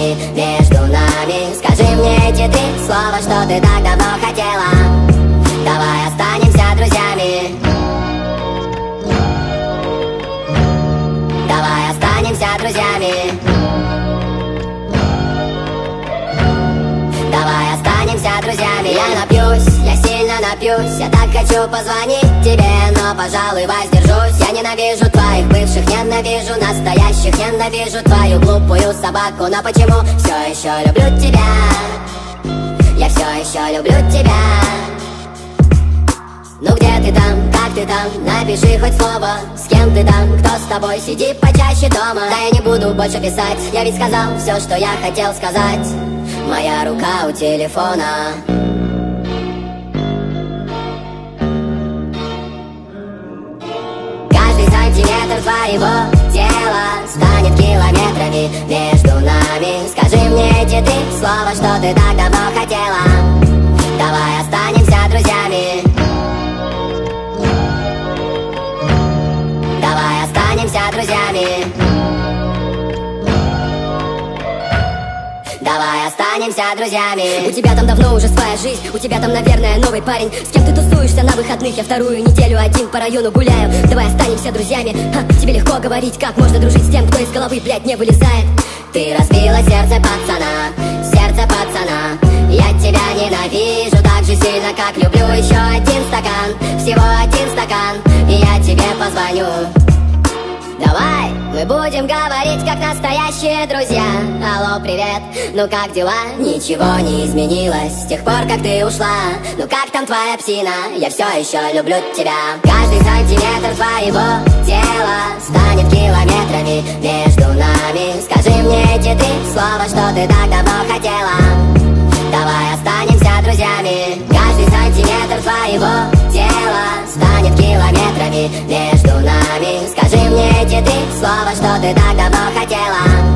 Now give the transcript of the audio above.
метрами между нами. Скажи мне эти три слова, что ты так давно хотела. Давай останемся друзьями. Давай останемся друзьями. Давай останемся друзьями. Я напьюсь, я сильно напьюсь. Я так хочу позвонить тебе, но, пожалуй, воздержусь. Я ненавижу твоих бывших, ненавижу настоящих, ненавижу твою глупую собаку. Но почему все еще люблю тебя? Я все еще люблю тебя. Ну где ты там, как ты там, напиши хоть слово. С кем ты там, кто с тобой, сиди почаще дома. Да я не буду больше писать, я ведь сказал все, что я хотел сказать. Моя рука у телефона. Каждый сантиметр твоего тела станет километрами между нами. Скажи мне эти три слова, что ты так давно хотела. Давай останемся друзьями. Давай останемся друзьями. Давай останемся друзьями. У тебя там давно уже своя жизнь, у тебя там, наверное, новый парень. С кем ты тусуешься на выходных? Я вторую неделю один по району гуляю. Давай останемся друзьями. Тебе легко говорить, как можно дружить с тем, кто из головы, блядь, не вылезает. Ты разбила сердце пацана, сердце пацана. Я тебя ненавижу так же сильно, как люблю. Еще один стакан, всего один стакан, и я тебе позвоню. Давай, мы будем говорить, как настоящие друзья. Алло, привет, ну как дела? Ничего не изменилось с тех пор, как ты ушла. Ну как там твоя псина? Я все еще люблю тебя. Каждый сантиметр твоего тела станет километрами между нами. Скажи мне эти три слова, что ты так давно хотела. Давай останемся друзьями. Каждый сантиметр твоего тела станет километрами между нами. Скажи мне эти три слова, что ты так давно хотела.